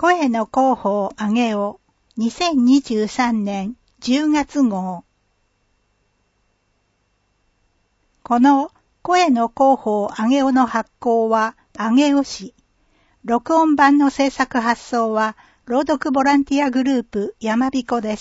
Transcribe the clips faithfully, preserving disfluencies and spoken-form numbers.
声の広報あげおにせんにじゅうさんねんじゅうがつ号。この声の広報あげおの発行はあげお市。録音版の制作発送は朗読ボランティアグループやまびこです。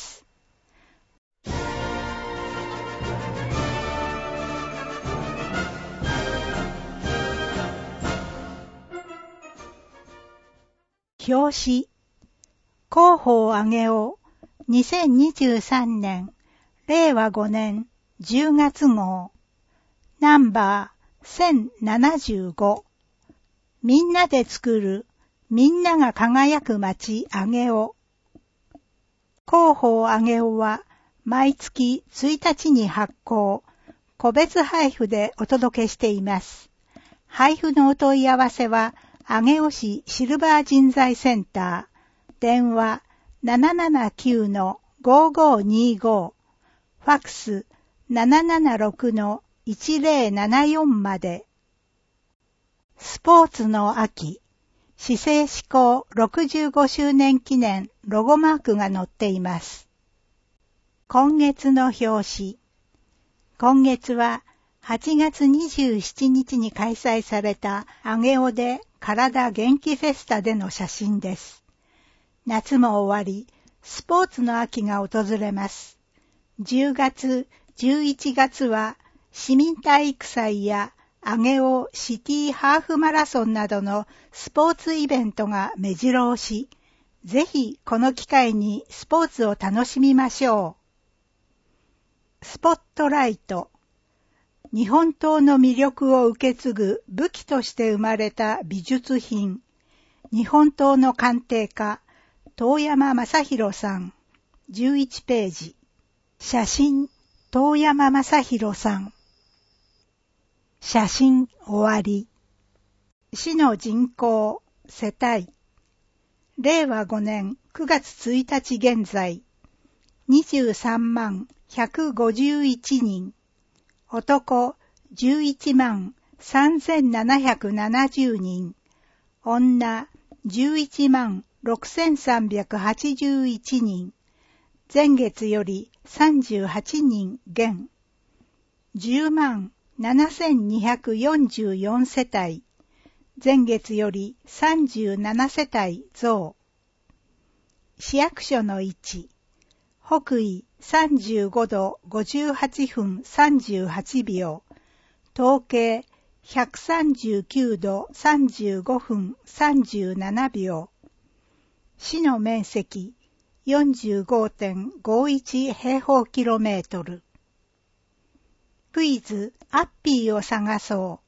表紙広報あげおにせんにじゅうさんねんれいわごねんじゅうがつ号ナンバーせんななじゅうごみんなで作るみんなが輝く街あげお。広報あげおは毎月ついたちに発行、個別配布でお届けしています。配布のお問い合わせは上尾市シルバー人材センター、電話 ななななきゅうのごーごーにーご、ファクス ななななろくのいちぜろななよん まで。スポーツの秋、市政施行ろくじゅうごしゅうねん記念ロゴマークが載っています。今月の表紙。今月ははちがつにじゅうしちにちに開催された上尾で体元気フェスタでの写真です。夏も終わり、スポーツの秋が訪れます。じゅうがつ、じゅういちがつは市民体育祭や上尾シティハーフマラソンなどのスポーツイベントが目白押し、ぜひこの機会にスポーツを楽しみましょう。スポットライト。日本刀の魅力を受け継ぐ武器として生まれた美術品。日本刀の鑑定家、遠山正弘さん、じゅういちページ。写真、遠山正弘さん。写真終わり。市の人口、世帯。れいわごねんくがつついたち現在、にじゅうさんまんひゃくごじゅういちにん。男じゅういちまんさんぜんななひゃくななじゅうにん。女じゅういちまんろくせんさんびゃくはちじゅういちにん。前月よりさんじゅうはちにん減。じゅうまんななせんにひゃくよんじゅうよんせたい。前月よりさんじゅうななせたい増。市役所の位置。北緯さんじゅうごどごじゅうはっぷんさんじゅうはちびょう。東経ひゃくさんじゅうきゅうどさんじゅうごふんさんじゅうななびょう。市の面積 よんじゅうごてんごいち 平方キロメートル。クイズアッピーを探そう。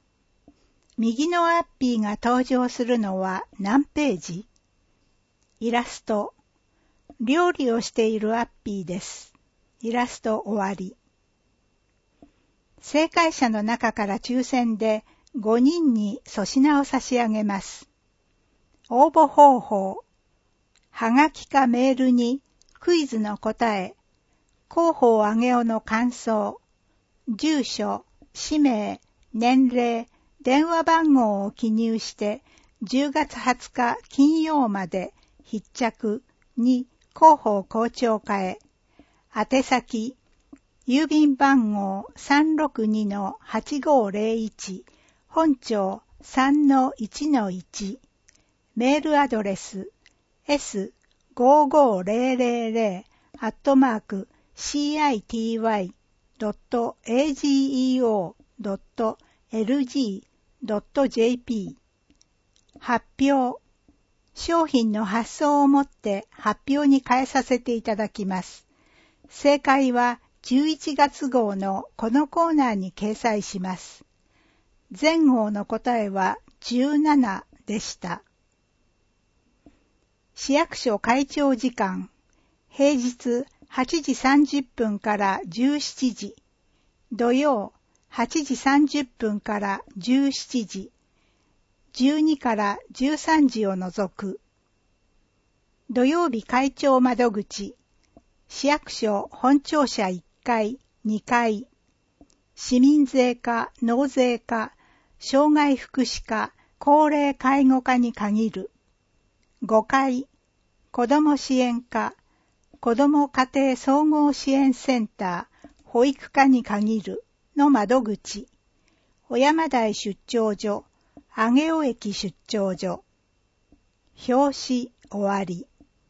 右のアッピーが登場するのは何ページ？イラスト。料理をしているアッピーです。イラスト終わり。正解者の中から抽選でごにんに粗品を差し上げます。応募方法。はがきかメールにクイズの答え、広報あげおの感想、住所、氏名、年齢、電話番号を記入してじゅうがつはつか金曜まで必着に広報校長課へ。宛先、郵便番号 さんろくにのはちごーぜろいち 本町 さんのいちのいち。メールアドレス エスごーごーぜろぜろぜろ アットマーク シーアイティーワイ ドット エージーイーオー ドット エルジー ドット ジェーピー。発表。商品の発送をもって発表に変えさせていただきます。正解はじゅういちがつ号のこのコーナーに掲載します。前号の答えはじゅうななでした。市役所開庁時間。平日はちじさんじゅっぷんからじゅうしちじ。土曜はちじさんじゅっぷんからじゅうしちじ。じゅうにからじゅうさんじを除く。土曜日開庁窓口。市役所本庁舎いっかい、にかい。市民税課、納税課、障害福祉課、高齢介護課に限る。ごかい、 子ども支援課、子ども家庭総合支援センター、保育課に限るの窓口、小山台出張所、上尾駅出張所。表紙終わり。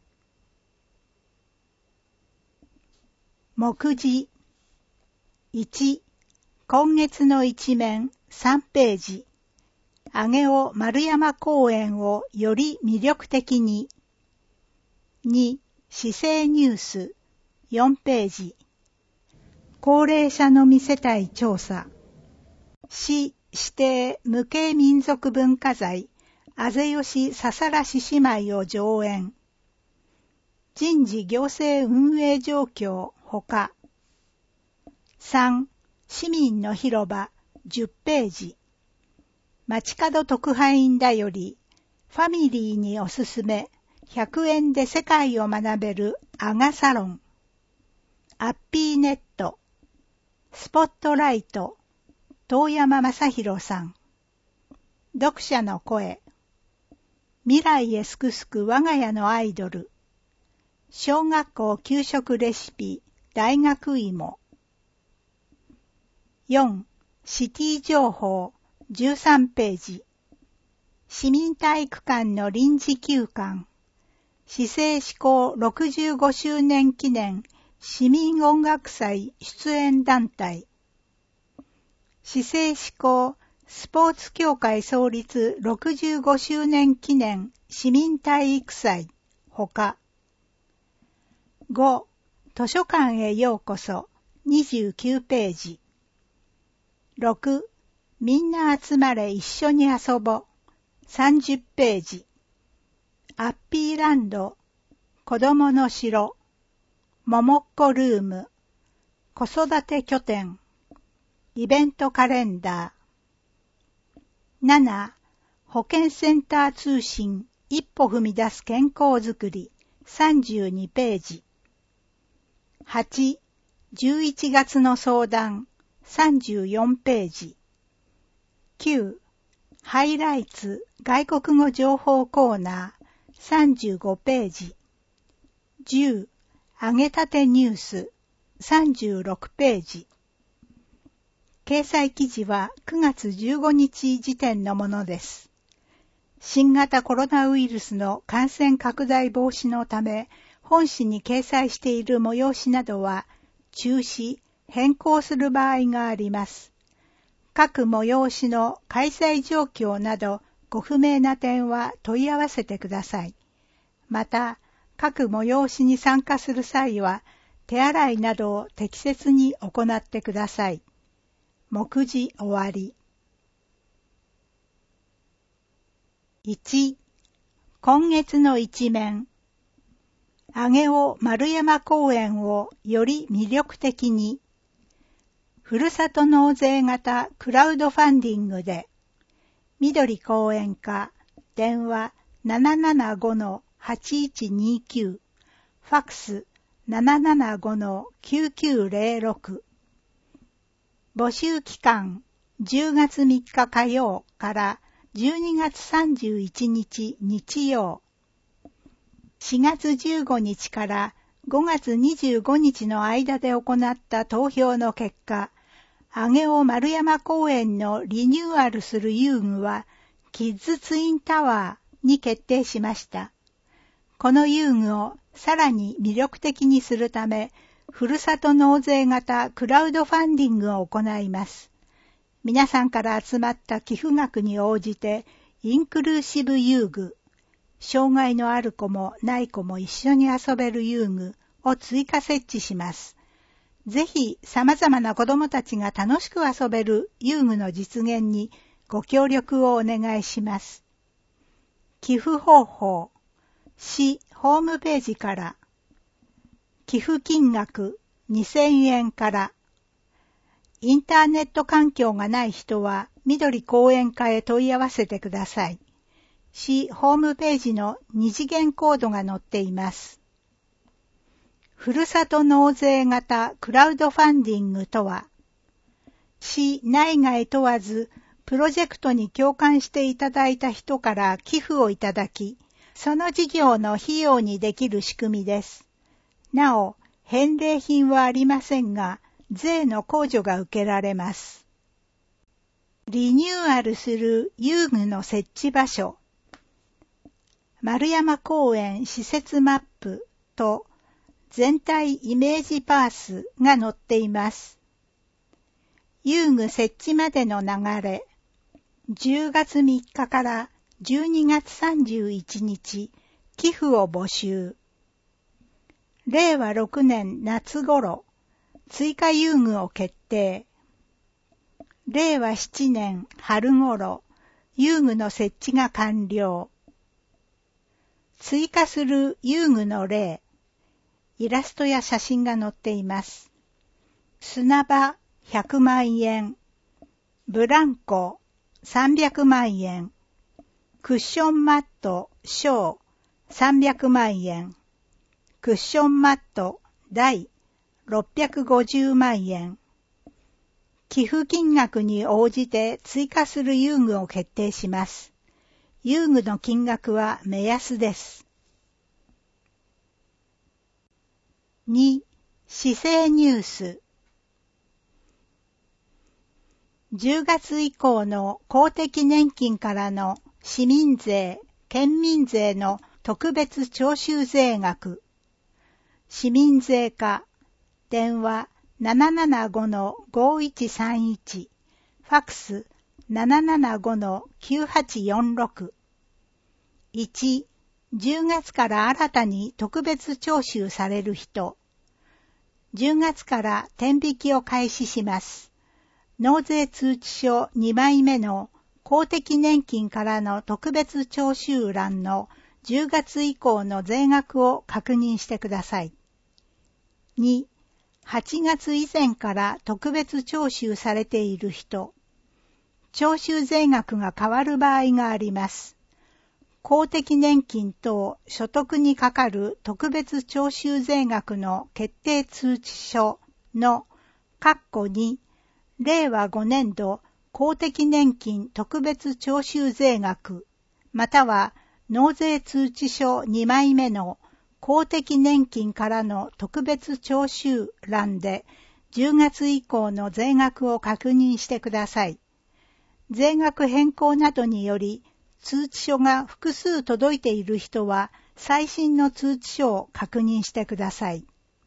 目次いち、今月の一面さんページ。上尾丸山公園をより魅力的に。に、市政ニュースよんページ。高齢者のみ世帯調査。市指定無形民族文化財、あぜ吉ささら獅子舞を上演。人事行政運営状況ほか。さん、市民の広場じゅっページ。街角特派員だより、ファミリーにおすすめ、ひゃくえんで世界を学べるアガサロン。アッピーネット。スポットライト。遠山正宏さん。読者の声。未来へすくすく我が家のアイドル。小学校給食レシピ大学芋。よん、シティ情報じゅうさんページ。市民体育館の臨時休館。市政施行ろくじゅうごしゅうねん記念市民音楽祭出演団体。市政施行スポーツ協会創立ろくじゅうごしゅうねん記念市民体育祭ほか。ご、図書館へようこそにじゅうきゅうページ。ろく、みんな集まれ一緒に遊ぼさんじゅっページ。アッピーランド、子供の城、ももっこルーム、子育て拠点、イベントカレンダー。なな、保健センター通信、一歩踏み出す健康づくり、さんじゅうにページ。はち、じゅういちがつの相談、さんじゅうよんページ。きゅう、ハイライツ外国語情報コーナー、さんじゅうごページ。じゅう、揚げたてニュース、さんじゅうろくページ。掲載記事はくがつじゅうごにち時点のものです。新型コロナウイルスの感染拡大防止のため、本誌に掲載している催しなどは中止、変更する場合があります。各催しの開催状況などご不明な点は問い合わせてください。また、各催しに参加する際は手洗いなどを適切に行ってください。目次終わり。いち、今月の一面。上尾丸山公園をより魅力的に。ふるさと納税型クラウドファンディングで、緑講演課、電話 ななななごのはちいちにきゅう、ファックス ななななごのきゅうきゅうぜろろく。募集期間じゅうがつみっか火曜からじゅうにがつさんじゅういちにち日曜。しがつじゅうごにちからごがつにじゅうごにちの間で行った投票の結果、上尾丸山公園のリニューアルする遊具はキッズツインタワーに決定しました。この遊具をさらに魅力的にするため、ふるさと納税型クラウドファンディングを行います。皆さんから集まった寄付額に応じて、インクルーシブ遊具、障害のある子もない子も一緒に遊べる遊具を追加設置します。ぜひ様々な子どもたちが楽しく遊べる遊具の実現にご協力をお願いします。寄付方法、市ホームページから、寄付金額にせんえんから、インターネット環境がない人は緑講演課へ問い合わせてください。市ホームページの二次元コードが載っています。ふるさと納税型クラウドファンディングとは、市内外問わずプロジェクトに共感していただいた人から寄付をいただき、 その事業の費用にできる仕組みです。なお、返礼品はありませんが、税の控除が受けられます。リニューアルする遊具の設置場所。丸山公園施設マップと全体イメージパースが載っています。遊具設置までの流れ。じゅうがつみっかからじゅうにがつさんじゅういちにち、寄付を募集。れいわろくねん夏頃、追加遊具を決定。れいわななねん春頃、遊具の設置が完了。追加する遊具の例。イラストや写真が載っています。砂場ひゃくまんえん、ブランコさんびゃくまんえん、クッションマット小さんびゃくまんえん、クッションマット大ろっぴゃくごじゅうまんえん。寄付金額に応じて追加する遊具を決定します。遊具の金額は目安です。に. 市政ニュース。じゅうがつ以降の公的年金からの市民税、県民税の特別徴収税額。市民税課、電話 ななななごのごいちさんいち、ファックス ななななごのきゅうはちよんろく。いち. じゅうがつから新たに特別徴収される人。じゅうがつから天引きを開始します。納税通知書にまいめの公的年金からの特別徴収欄のじゅうがつ以降の税額を確認してください。に. はちがつ以前から特別徴収されている人。徴収税額が変わる場合があります。公的年金等所得にかかる特別徴収税額の決定通知書の括弧にれいわごねんど公的年金特別徴収税額または納税通知書にまいめの公的年金からの特別徴収欄でじゅうがつ以降の税額を確認してください。税額変更などにより通知書が複数届いている人は最新の通知書を確認してください。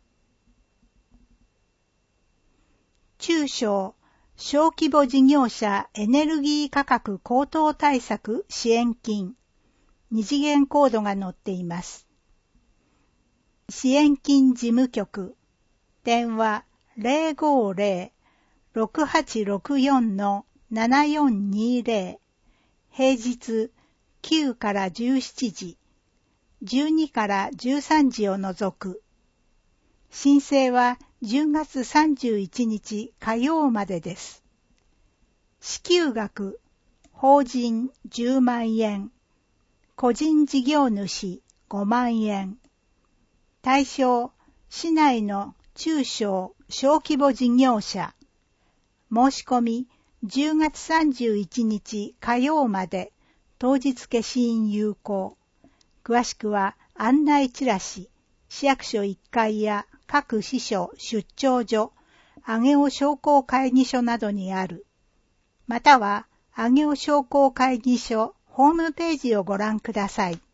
中小・小規模事業者エネルギー価格高騰対策支援金。二次元コードが載っています。支援金事務局。電話 ゼロごゼロ ろくはちろくよん ななよんにゼロ。平日きゅうからじゅうしちじ、じゅうにからじゅうさんじを除く。申請はじゅうがつさんじゅういちにち火曜までです。支給額、法人じゅうまんえん、個人事業主ごまんえん。対象、市内の中小・小規模事業者。申し込み、じゅうがつさんじゅういちにち火曜まで、当日消印有効。詳しくは案内チラシ、市役所いっかいや各支所出張所、上尾商工会議所などにある。または、上尾商工会議所ホームページをご覧ください。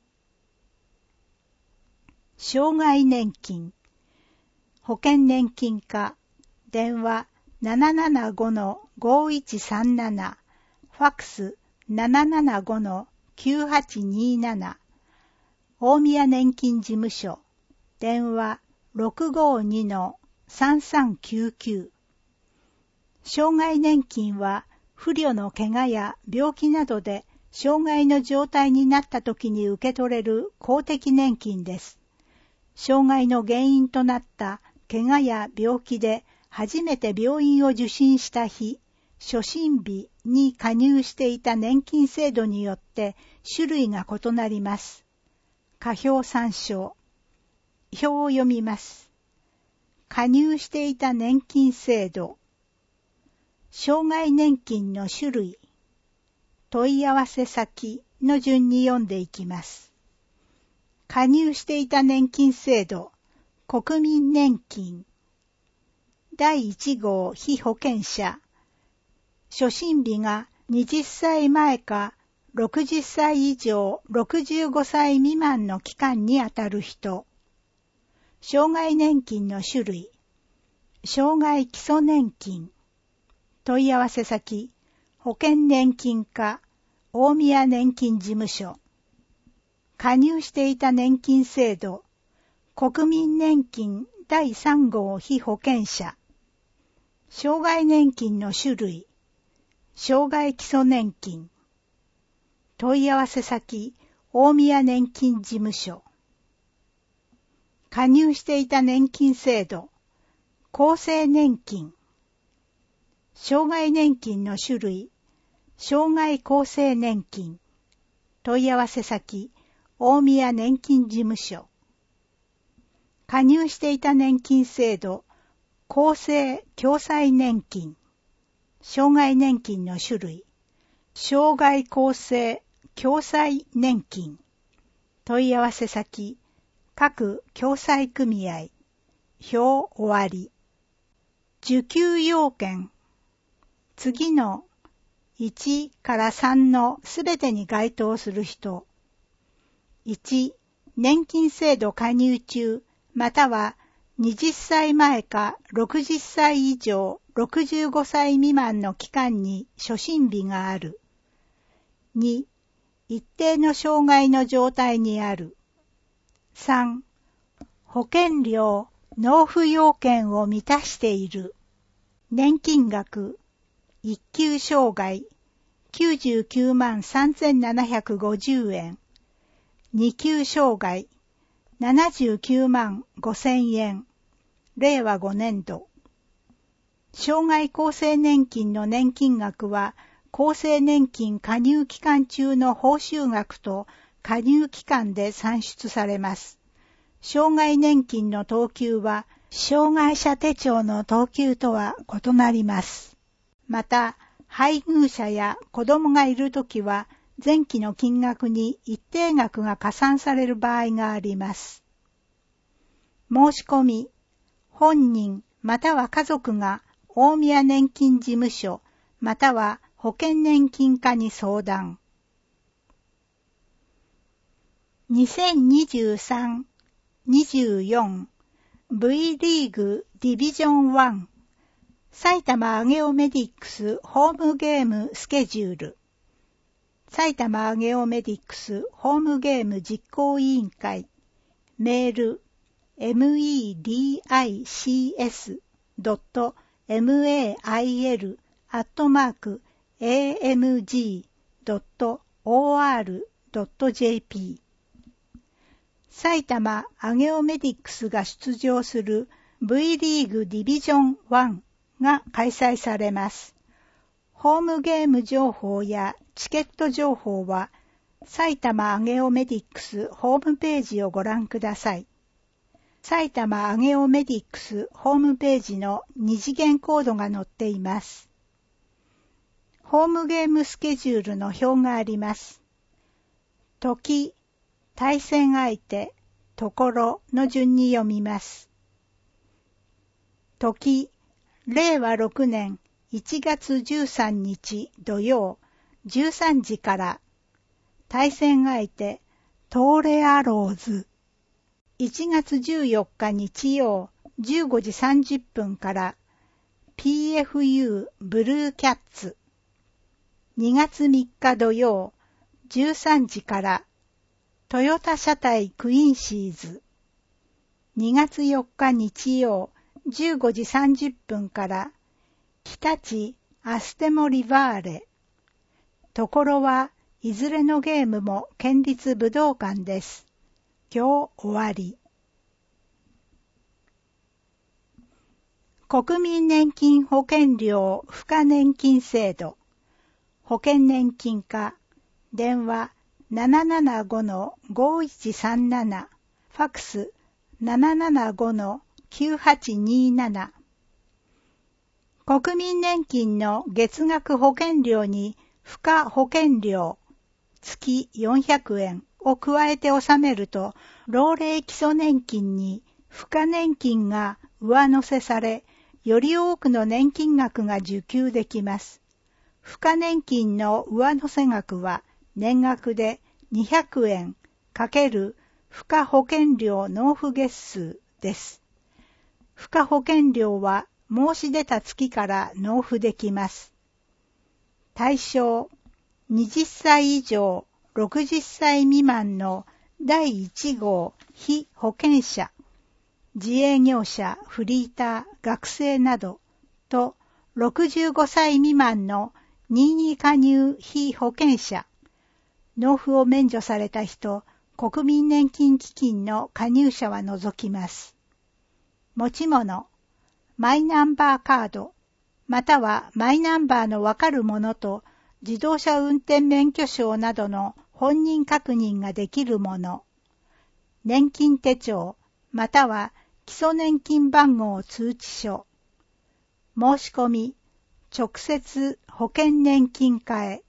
障害年金。保険年金課。電話 ななななごのごいちさんなな。ファックス ななななごのきゅうはちになな。大宮年金事務所。電話 ろくごにのさんさんきゅうきゅう。障害年金は不慮の怪我や病気などで障害の状態になった時に受け取れる公的年金です。障害の原因となった怪我や病気で初めて病院を受診した日、初診日に加入していた年金制度によって種類が異なります。下表参照。表を読みます。加入していた年金制度。障害年金の種類。問い合わせ先の順に読んでいきます。 加入していた年金制度、国民年金。だいいち号被保険者。初診日がはたち前かろくじゅっさい以上ろくじゅうごさい未満の期間にあたる人。障害年金の種類。障害基礎年金。問い合わせ先、保険年金課、大宮年金事務所。加入していた年金制度、国民年金だいさん号被保険者。障害年金の種類、障害基礎年金。問い合わせ先、大宮年金事務所。加入していた年金制度、厚生年金。障害年金の種類、障害厚生年金。問い合わせ先、大宮年金事務所。加入していた年金制度、厚生共済年金。障害年金の種類、障害厚生共済年金。問い合わせ先、各共済組合。表終わり。受給要件。次のいちからさんのすべてに該当する人。いち、年金制度加入中、またははたち前かろくじゅっさい以上ろくじゅうごさい未満の期間に初診日がある。に、一定の障害の状態にある。さん、保険料、納付要件を満たしている。年金額、一級障害、きゅうじゅうきゅうまんさんぜんななひゃくごじゅうえん。二級障害、ななじゅうきゅうまんごせんえん。れいわごねんど。障害厚生年金の年金額は、厚生年金加入期間中の報酬額と加入期間で算出されます。障害年金の等級は、障害者手帳の等級とは異なります。また、配偶者や子供がいるときは、前期の金額に一定額が加算される場合があります。申し込み、本人または家族が大宮年金事務所または保険年金課に相談。にせんにじゅうさん・にじゅうよん V リーグディビジョンワン埼玉アゲオメディックスホームゲームスケジュール。埼玉アゲオメディックスホームゲーム実行委員会。メール メディックス マイル アットマーク エーエムジー ドット オーアール ドット ジェーピー。埼玉アゲオメディックスが出場する V リーグディビジョンワンが開催されます。ホームゲーム情報やチケット情報は埼玉アゲオメディックスホームページをご覧ください。埼玉アゲオメディックスホームページの二次元コードが載っています。ホームゲームスケジュールの表があります。時、対戦相手、ところの順に読みます。時、れいわろくねんいちがつじゅうさんにち土曜じゅうさんじから。対戦相手、トーレアローズ。いちがつじゅうよっか日曜じゅうごじさんじゅっぷんから ピーエフユー ブルーキャッツ。にがつみっか土曜じゅうさんじからトヨタ車体クインシーズ。にがつよっか日曜じゅうごじさんじゅっぷんから日立アステモリバーレ。ところはいずれのゲームも県立武道館です。今日終わり。国民年金保険料付加年金制度。保険年金課。電話 ななななごのごいちさんなな。ファックス ななななごのきゅうはちになな。国民年金の月額保険料に付加保険料月よんひゃくえんを加えて納めると、老齢基礎年金に付加年金が上乗せされ、より多くの年金額が受給できます。付加年金の上乗せ額は年額でにひゃくえん×付加保険料納付月数です。付加保険料は申し出た月から納付できます。対象、はたち以上ろくじゅっさい未満のだいいち号被保険者、自営業者、フリーター、学生などとろくじゅうごさい未満の任意加入被保険者、納付を免除された人、国民年金基金の加入者は除きます。持ち物、マイナンバーカード、またはマイナンバーのわかるものと自動車運転免許証などの本人確認ができるもの、年金手帳、または基礎年金番号通知書、申し込み、直接保険年金課へ。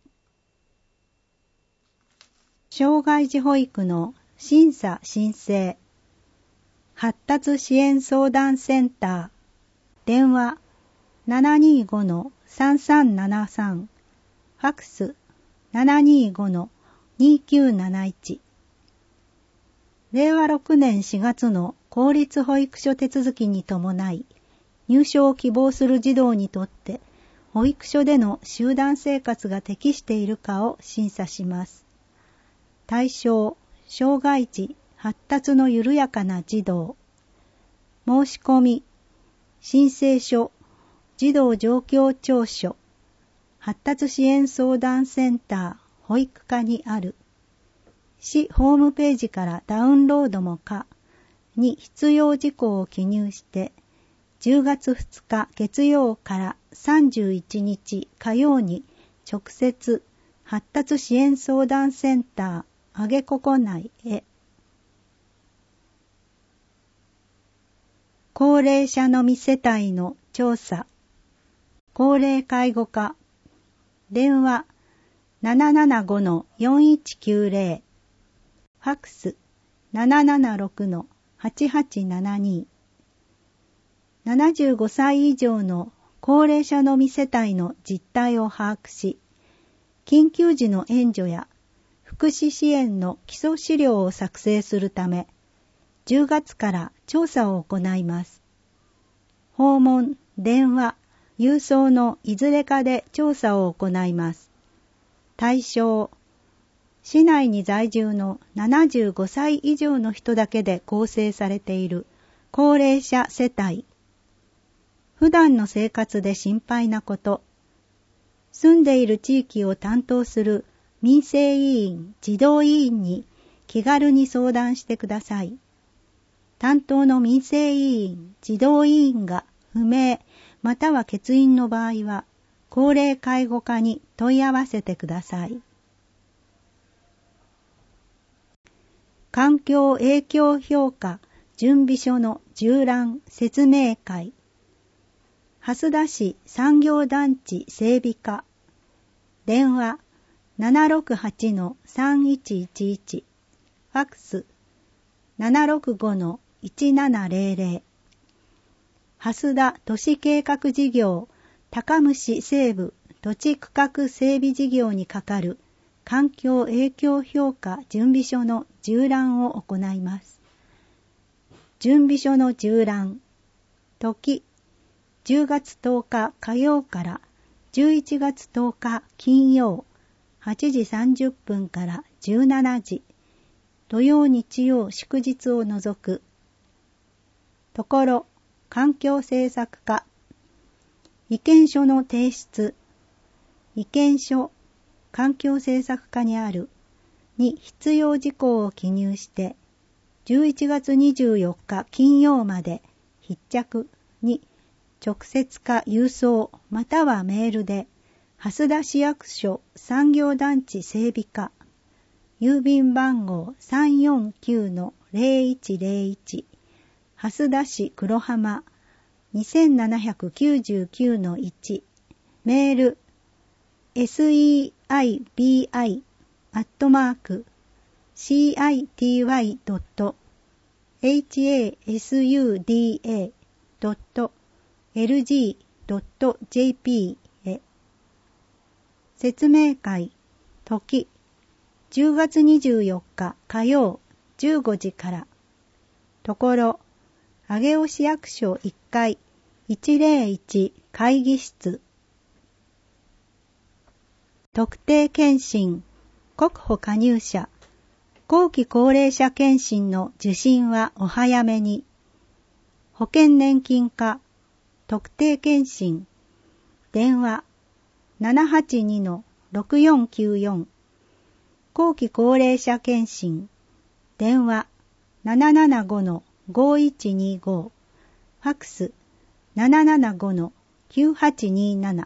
障害児保育の審査申請、発達支援相談センター、電話 ななにーごのさんさんななさん、ファックス ななにーごのにきゅうなないち。れいわろくねんしがつの公立保育所手続きに伴い、入所を希望する児童にとって、保育所での集団生活が適しているかを審査します。対象、障害児、発達の緩やかな児童。申し込み、申請書、児童状況調書、発達支援相談センター、保育課にある。市ホームページからダウンロードも可に必要事項を記入して、じゅうがつふつか月曜からさんじゅういちにち火曜に直接発達支援相談センターあげここ内へ。高齢者のみ世帯の調査、高齢介護課、電話 ななななごのよんいちきゅうぜろ、ファックス ななななろくのはちはちななに。ななじゅうごさい以上の高齢者のみ世帯の実態を把握し、緊急時の援助や福祉支援の基礎資料を作成するため、じゅうがつから調査を行います。訪問、電話、郵送のいずれかで調査を行います。対象、市内に在住のななじゅうごさい以上の人だけで構成されている高齢者世帯。普段の生活で心配なこと、住んでいる地域を担当する民生委員、児童委員に気軽に相談してください。担当の民生委員、児童委員が不明または欠員の場合は、高齢介護課に問い合わせてください。環境影響評価準備書の縦覧説明会。蓮田市産業団地整備課。電話 ななろくはちのさんいちいちいち。ファックス ななろくごのいちななぜろぜろ。蓮田都市計画事業高虫西部土地区画整備事業にかかる環境影響評価準備書の縦覧を行います。準備書の縦覧。時、じゅうがつとおか火曜からじゅういちがつとおか金曜、はちじさんじゅっぷんからじゅうしちじ、土曜日曜祝日を除く。ところ、環境政策課。意見書の提出。意見書、環境政策課にあるに必要事項を記入して、じゅういちがつにじゅうよっか金曜まで必着に直接か郵送またはメールで、蓮田市役所産業団地整備課、郵便番号 さんよんきゅうのぜろいちぜろいち、蓮田市黒浜 にせんななひゃくきゅうじゅうきゅうのいち、メール セイビーアイ アットマークシーアイティーワイドットエイチエーエスユーディーエードットエルジードットジェーピー へ。説明会、時、じゅうがつにじゅうよっか火曜じゅうごじから。ところ、上尾市役所いっかいいちまるいち会議室。特定健診、国保加入者、後期高齢者健診の受診はお早めに。保険年金課、特定健診、電話 ななはちにのろくよんきゅうよん。後期高齢者健診、電話 ななななごのごいちにご。ファックス ななななごのきゅうはちになな。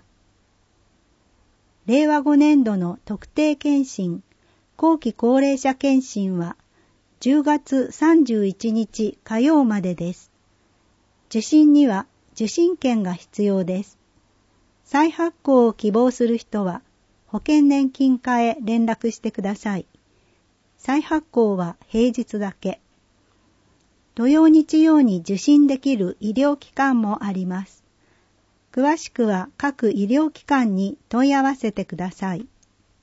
れいわごねんどの特定健診、後期高齢者健診はじゅうがつさんじゅういちにち火曜までです。受診には受診券が必要です。再発行を希望する人は保険年金課へ連絡してください。再発行は平日だけ。土曜日曜に受診できる医療機関もあります。詳しくは各医療機関に問い合わせてください。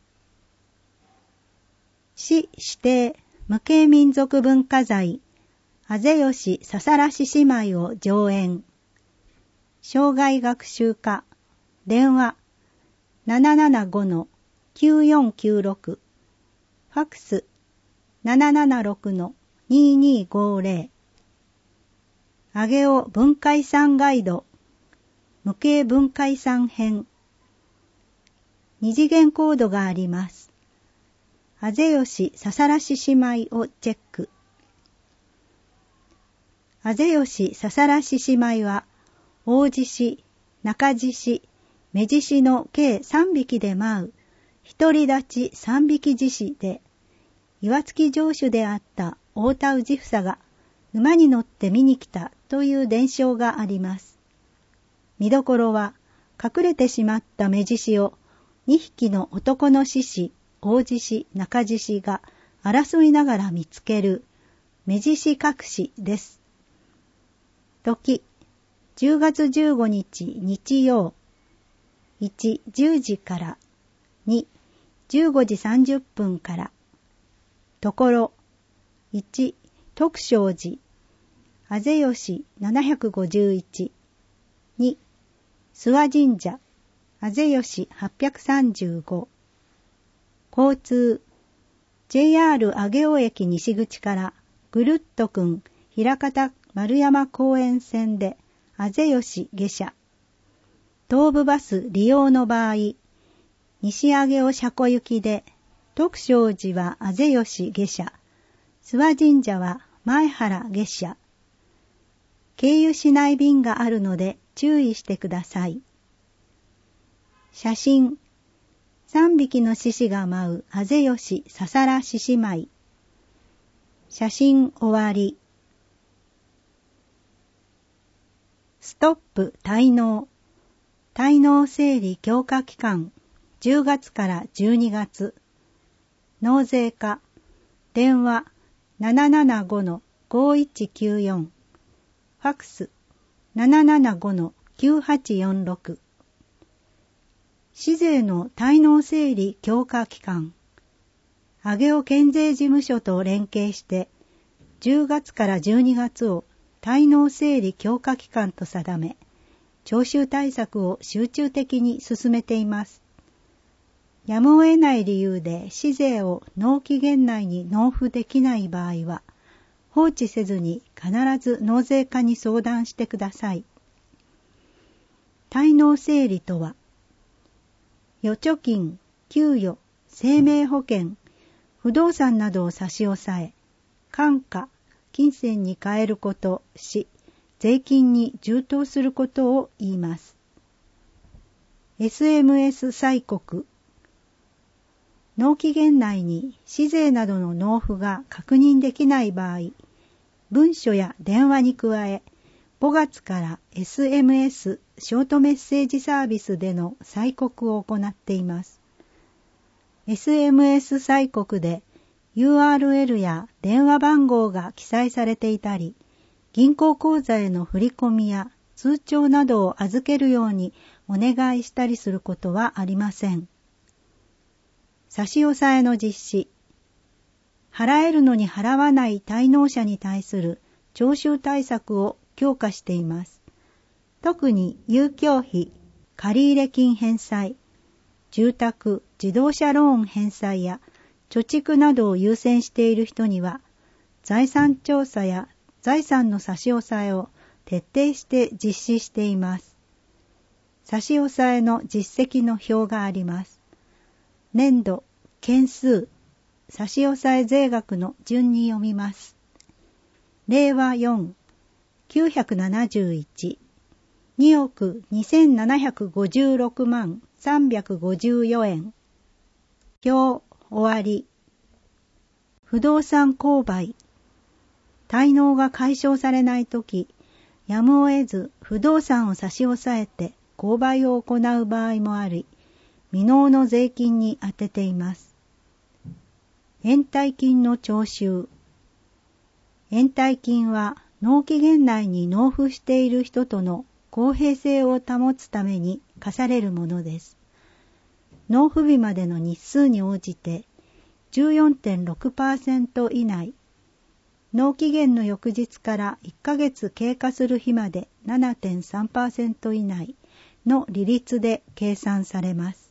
市指定無形民族文化財あぜ吉ささらし姉妹を上演。生涯学習課、電話 ななななごのきゅうよんきゅうろく。ファックス ななななろくのににごぜろ。上尾文化遺産ガイド無形文化遺産編。二次元コードがあります。あぜ吉ささらし姉妹をチェック。あぜ吉ささらし姉妹は大獅子、中獅子、目獅子の計三匹で舞う独り立ち三匹獅子で、岩槻城主であった大田氏房が馬に乗って見に来たという伝承があります。見どころは隠れてしまった目獅子を二匹の男の獅子、大獅子、中獅子が争いながら見つける目獅子隠しです。時、じゅうがつじゅうごにち日曜、いち、じゅうじから、に、じゅうごじさんじゅっぷんから。ところ、いち、徳正寺、あぜ吉ななひゃくごじゅういち、に、諏訪神社、あぜ吉はっぴゃくさんじゅうご。交通、ジェイアール 上尾駅西口からぐるっとくん枚方丸山公園線であぜ吉下車。東武バス利用の場合、西上尾車庫行きで徳正寺はあぜ吉下車、諏訪神社は前原下車。経由しない便があるので注意してください。写真、三匹の獅子が舞うあぜ吉ささらし姉妹。写真終わり。ストップ滞納。滞納整理強化期間、じゅうがつからじゅうにがつ。納税課、電話 ななななごのごいちきゅうよん。ファックス ななななごのきゅうはちよんろく。市税の滞納整理強化期間、上尾県税事務所と連携してじゅうがつからじゅうにがつを滞納整理強化期間と定め、徴収対策を集中的に進めています。やむを得ない理由で市税を納期限内に納付できない場合は、放置せずに必ず納税課に相談してください。滞納整理とは、預貯金、給与、生命保険、不動産などを差し押さえ、換価、金銭に換えることし、税金に充当することを言います。エスエムエス 催告。納期限内に市税などの納付が確認できない場合、文書や電話に加え、ごがつから エスエムエス ショートメッセージサービスでの催告を行っています。エスエムエス 催告でユーアールエル や電話番号が記載されていたり、銀行口座への振り込みや通帳などを預けるようにお願いしたりすることはありません。差し押さえの実施。払えるのに払わない滞納者に対する徴収対策を強化しています。特に遊興費、借入金返済、住宅、自動車ローン返済や貯蓄などを優先している人には、財産調査や財産の差し押さえを徹底して実施しています。差し押さえの実績の表があります。年度、件数、差し押さえ税額の順に読みます。れいわよん、きゅうひゃくななじゅういち、におくにせんななひゃくごじゅうろくまんさんびゃくごじゅうよえん。表終わり。不動産購買。滞納が解消されないとき、やむを得ず不動産を差し押さえて購買を行う場合もあり、未納の税金に充てています。延滞金の徴収。延滞金は納期限内に納付している人との公平性を保つために課されるものです。納付日までの日数に応じて じゅうよんてんろくパーセント 以内、納期限の翌日からいっかげつ経過する日まで ななてんさんパーセント 以内の利率で計算されます。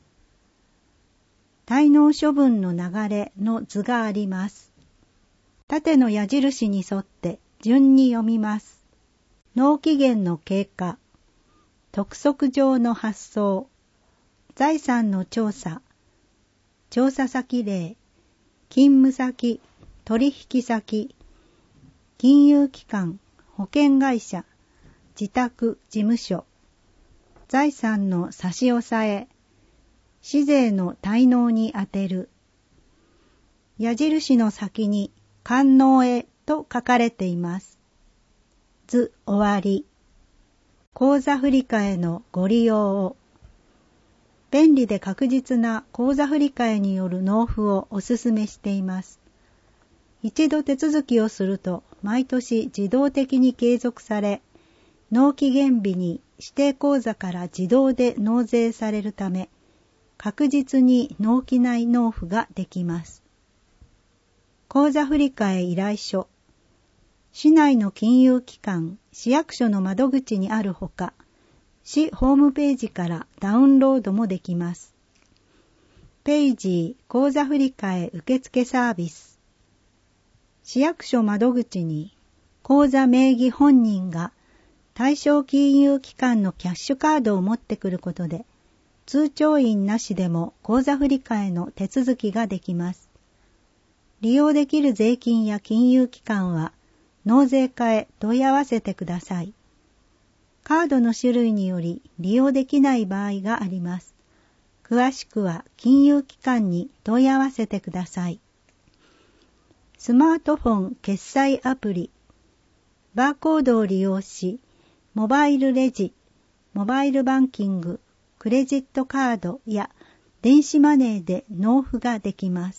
滞納処分の流れの図があります。縦の矢印に沿って順に読みます。納期限の経過、督促状の発送、財産の調査、調査先例、勤務先、取引先、金融機関、保険会社、自宅、事務所、財産の差し押さえ、市税の滞納に充てる。矢印の先に完納へと書かれています。図終わり。口座振替のご利用を。便利で確実な口座振替による納付をお勧めしています。一度手続きをすると毎年自動的に継続され、納期限日に指定口座から自動で納税されるため、確実に納期内納付ができます。口座振替依頼書。市内の金融機関、市役所の窓口にあるほか、市ホームページからダウンロードもできます。ペイジー口座振替受付サービス。市役所窓口に口座名義本人が対象金融機関のキャッシュカードを持ってくることで、通帳印なしでも口座振替の手続きができます。利用できる税金や金融機関は、納税課へ問い合わせてください。カードの種類により利用できない場合があります。詳しくは金融機関に問い合わせてください。スマートフォン決済アプリ、バーコードを利用し、モバイルレジ、モバイルバンキング、クレジットカードや電子マネーで納付ができます。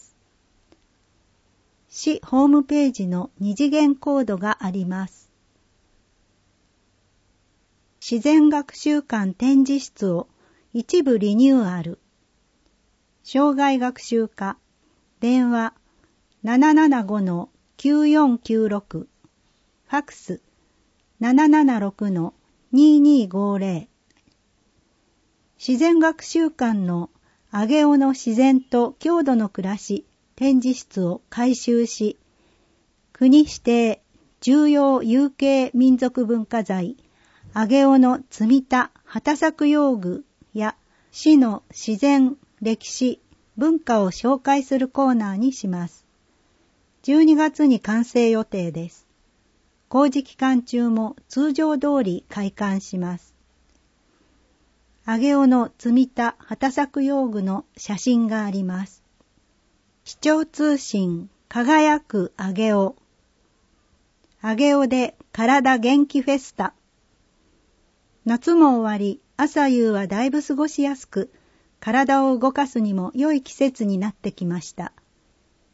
市ホームページの二次元コードがあります。自然学習館展示室を一部リニューアル。生涯学習科、電話 ななななごのきゅうよんきゅうろく、ファックス ななななろくのににごぜろ。自然学習館の上尾の自然と郷土の暮らし展示室を改修し、国指定重要有形民族文化財、上尾の積み田畑作用具や市の自然、歴史、文化を紹介するコーナーにします。じゅうにがつに完成予定です。工事期間中も通常通り開館します。上尾の積み田畑作用具の写真があります。市長通信輝く上尾。上尾で体元気フェスタ。夏も終わり、朝夕はだいぶ過ごしやすく、体を動かすにも良い季節になってきました。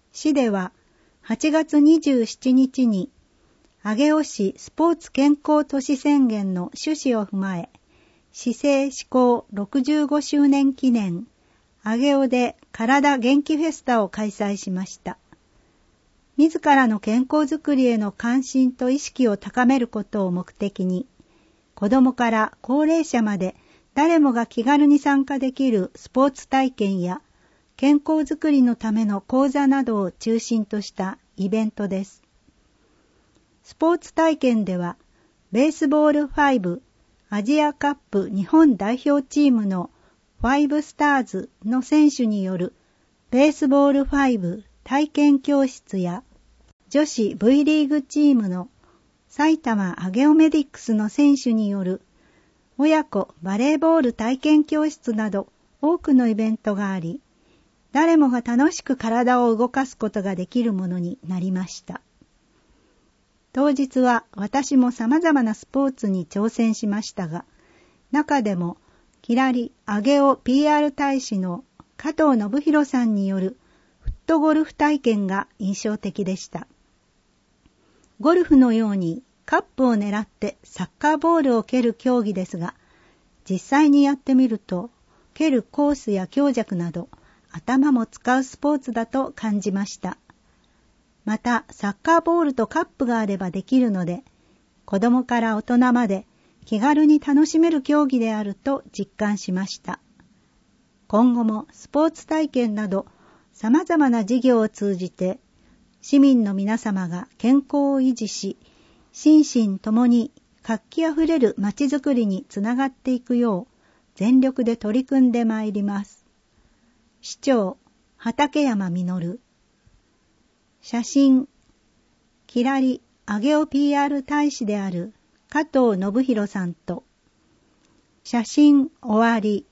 市でははちがつにじゅうしちにちに上尾市スポーツ健康都市宣言の趣旨を踏まえ、市政施行ろくじゅうごしゅうねん記念上尾で体元気フェスタを開催しました。自らの健康づくりへの関心と意識を高めることを目的に、子どもから高齢者まで誰もが気軽に参加できるスポーツ体験や健康づくりのための講座などを中心としたイベントです。スポーツ体験では、ベースボールごアジアカップ日本代表チームのファイブスターズの選手によるベースボールご体験教室や、女子 V リーグチームの埼玉アゲオメディックスの選手による親子バレーボール体験教室など多くのイベントがあり、誰もが楽しく体を動かすことができるものになりました。当日は私も様々なスポーツに挑戦しましたが、中でもキラリ上尾 ピーアール 大使の加藤信弘さんによるフットゴルフ体験が印象的でした。ゴルフのようにカップを狙ってサッカーボールを蹴る競技ですが、実際にやってみると、蹴るコースや強弱など頭も使うスポーツだと感じました。また、サッカーボールとカップがあればできるので、子供から大人まで気軽に楽しめる競技であると実感しました。今後もスポーツ体験など様々な事業を通じて、市民の皆様が健康を維持し、心身ともに活気あふれるまちづくりにつながっていくよう、全力で取り組んでまいります。市長、畠山実。写真、キラリ上尾 ピーアール 大使である加藤信弘さんと、写真終わり。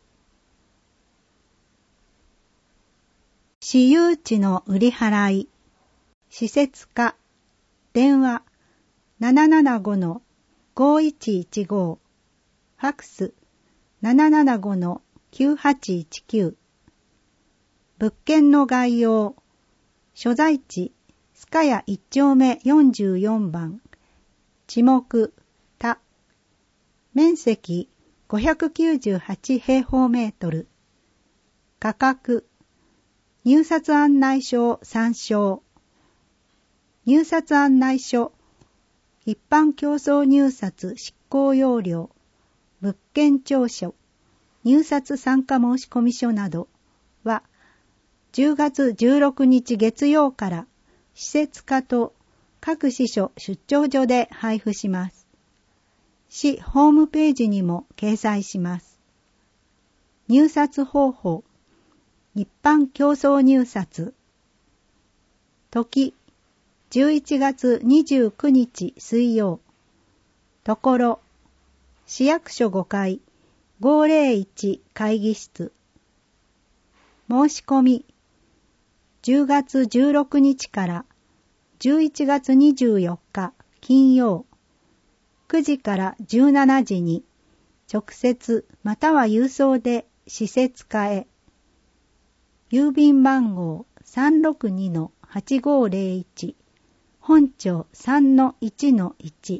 私有地の売り払い、施設課、電話 ななななごのごいちいちご、ファックス ななななごのきゅうはちいちきゅう、物件の概要、所在地、スカヤいち丁目よんじゅうよんばん、地目、田、面積ごひゃくきゅうじゅうはち平方メートル、価格、入札案内書を参照。入札案内書、一般競争入札執行要領、物件調書、入札参加申込書などは、じゅうがつじゅうろくにち月曜から施設課と各支所出張所で配布します。市ホームページにも掲載します。入札方法、一般競争入札。時、じゅういちがつにじゅうくにち水曜。ところ、市役所ごかいごーぜろいち会議室。申し込み、じゅうがつじゅうろくにちからじゅういちがつにじゅうよっか金曜、くじからじゅうしちじに直接または郵送で施設課へ。郵便番号 さんろくにのはちごーぜろいち、本町 さんのいちのいち。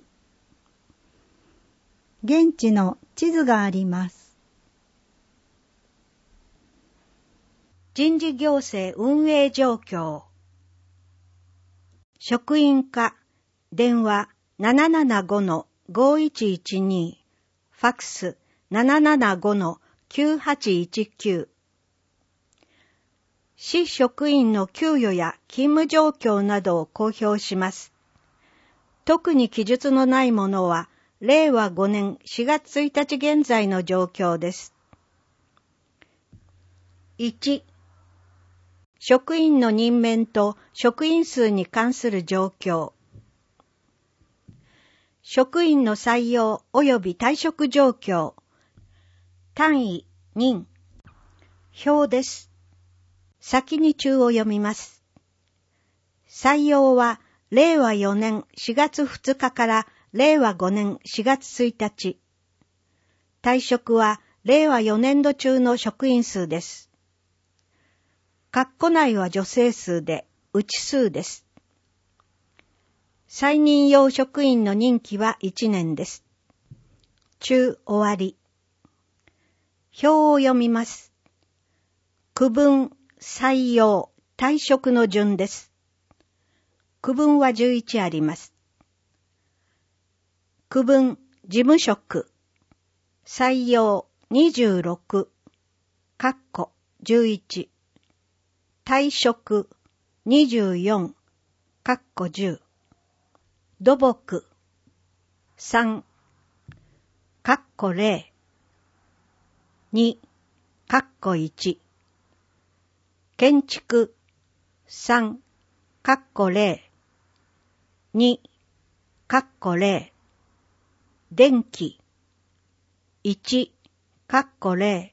現地の地図があります。 人事行政運営状況。職員課、電話 ななななごのごいちいちに、ファックス ななななごのきゅうはちいちきゅう。市職員の給与や勤務状況などを公表します。特に記述のないものは、れいわごねんしがつついたち現在の状況です。いち、職員の任免と職員数に関する状況。職員の採用及び退職状況。単位、任。表です。先に中を読みます。採用はれいわよねんしがつふつかかられいわごねんしがつついたち。退職はれいわよねんど中の職員数です。括弧内は女性数で、 うち数です。再任用職員の任期はいちねんです。中終わり。表を読みます。区分、採用、退職の順です。区分はじゅういちあります。区分、事務職、採用にじゅうろく、括弧じゅういち、退職にじゅうよん、括弧じゅう、土木さん、括弧ゼロ、に、括弧いち、建築さん、括弧ゼロ、に、括弧ゼロ、電気いち、括弧ゼ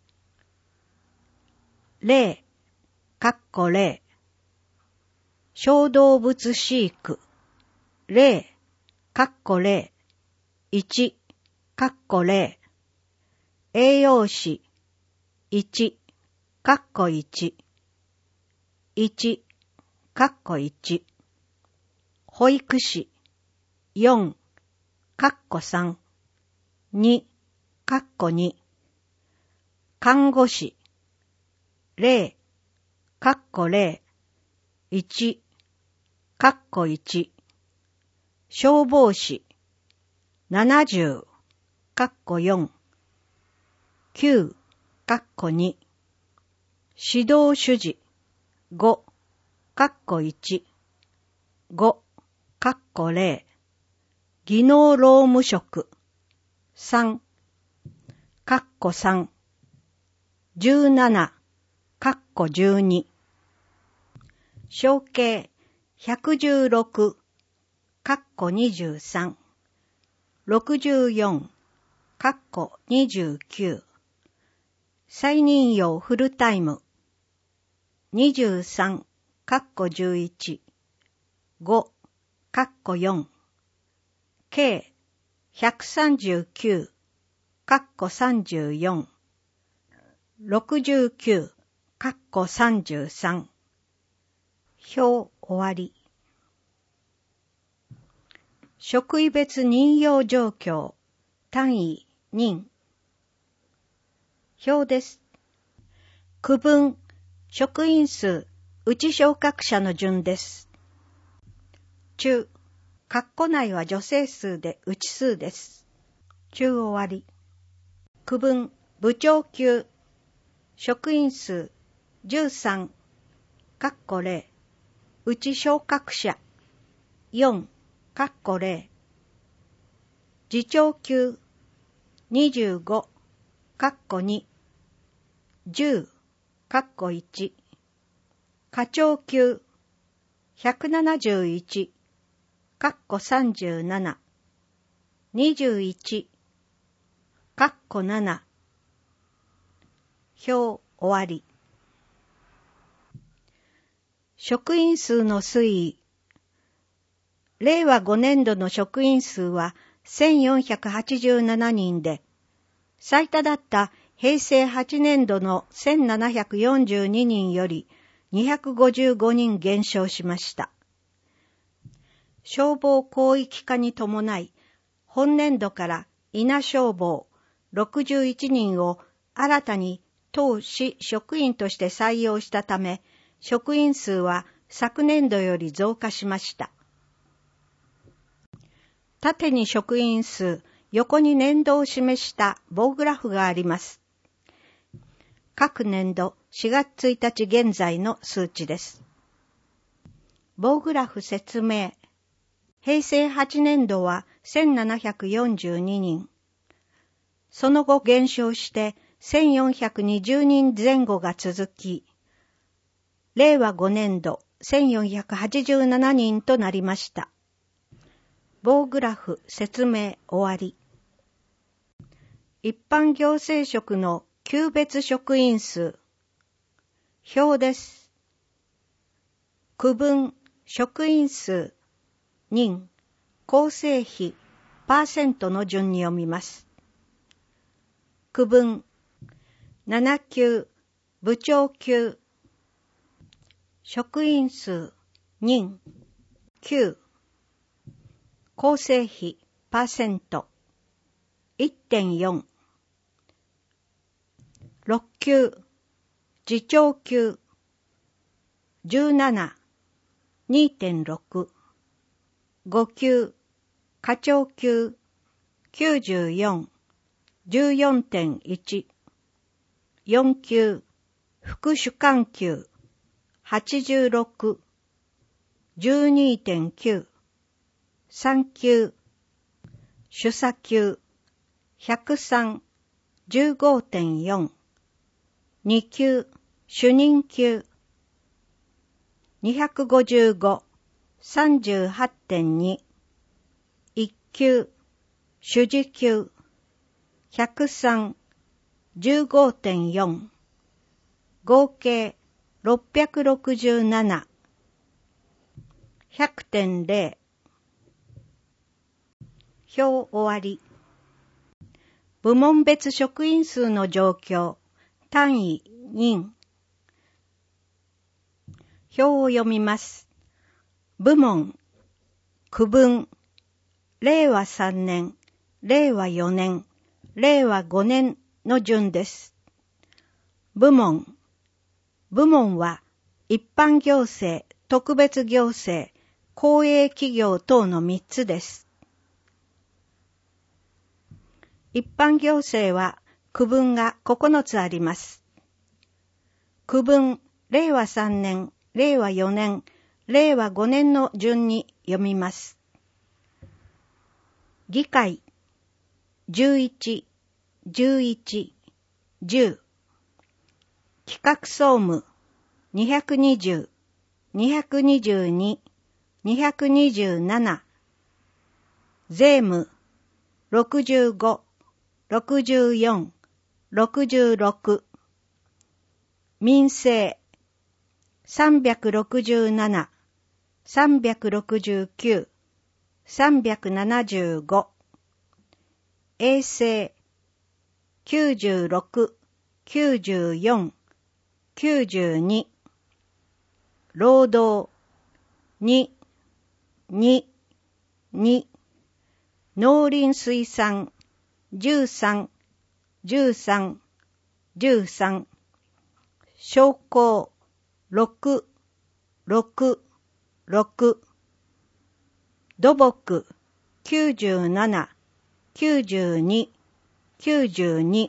ロ、ゼロ、括弧ゼロ、小動物飼育ゼロ、括弧ゼロ、いち、括弧ゼロ、栄養士いち、括弧いち、いち、括弧いち、保育士よん、括弧さん、に、括弧に、看護師ゼロ、括弧ゼロ、いち、括弧いち、消防士ななじゅう、括弧よん、きゅう、括弧に、指導主事ご、括弧いち、ご、括弧ゼロ、技能労務職さん、括弧さん、じゅうなな、括弧じゅうに、承継ひゃくじゅうろく、括弧にじゅうさん、ろくじゅうよん、括弧にじゅうきゅう、再任用フルタイムにじゅうさん、括弧じゅういち、ご、括弧よん、計ひゃくさんじゅうきゅう、括弧さんじゅうよん、ろくじゅうきゅう、括弧さんじゅうさん、表終わり。職位別任用状況、単位、任。表です。区分、職員数、内昇格者の順です。中、括弧内は女性数で内数です。中終わり。区分、部長級、職員数じゅうさん、括弧ゼロ、内昇格者よん、括弧ゼロ、次長級にじゅうご、括弧に、じゅう、括弧いち、課長級ひゃくななじゅういち、括弧さんじゅうなな、にじゅういち、括弧なな、表終わり。職員数の推移。れいわごねんどの職員数はせんよんひゃくはちじゅうななにんで、最多だったへいせいはちねんどのせんななひゃくよんじゅうににんよりにひゃくごじゅうごにん減少しました。消防広域化に伴い、本年度から稲消防ろくじゅういちにんを新たに当市職員として採用したため、職員数は昨年度より増加しました。縦に職員数、横に年度を示した棒グラフがあります。各年度しがつついたち現在の数値です。棒グラフ説明。へいせいはちねんどはせんななひゃくよんじゅうににん。その後減少してせんよんひゃくにじゅうにんぜん後が続き、れいわごねんどせんよんひゃくはちじゅうななにんとなりました。棒グラフ説明終わり。一般行政職の級別職員数。表です。区分、職員数、任、構成比、パーセントの順に読みます。区分、なな級、部長級、職員数人、きゅう、構成比、パーセント、いってんよん、ろっ級、次長級、じゅうなな、にてんろく、ご級、課長級、きゅうじゅうよん、じゅうよんてんいち、よん級、副主幹級、はちじゅうろく、じゅうにてんきゅう、さん級、主査級、ひゃくさん、じゅうごてんよん、に級、主任級、にひゃくごじゅうご、さんじゅうはちてんに、いち級、主事級、ひゃくさん、じゅうごてんよん、合計ろっぴゃくろくじゅうなな、ひゃくてんゼロ。表終わり。部門別職員数の状況、単位、人。表を読みます。部門、区分、れいわさんねん、れいわよねん、れいわごねんの順です。部門、部門は一般行政、特別行政、公営企業等のみっつです。一般行政は区分がここのつあります。区分、れいわさんねん、れいわよねん、れいわごねんの順に読みます。議会、じゅういち、じゅういち、じゅう。企画総務、にひゃくにじゅう、にひゃくにじゅうに、にひゃくにじゅうなな。税務、ろくじゅうご、ろくじゅうよん、ろくじゅうろく。民生、さんびゃくろくじゅうなな、さんびゃくろくじゅうきゅう、さんびゃくななじゅうご。衛生、きゅうじゅうろく、きゅうじゅうよん、きゅうじゅうに。労働、に、に、に。農林水産、じゅうさん、じゅうさん、じゅうさん。商工、ろく、ろく、ろく。土木、きゅうじゅうなな、きゅうじゅうに、きゅうじゅうに。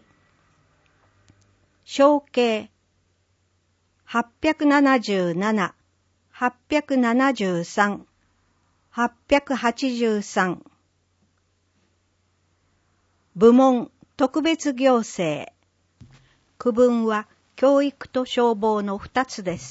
承継、はっぴゃくななじゅうなな、はっぴゃくななじゅうさん、はっぴゃくはちじゅうさん。部門、特別行政。区分は教育と消防のふたつです。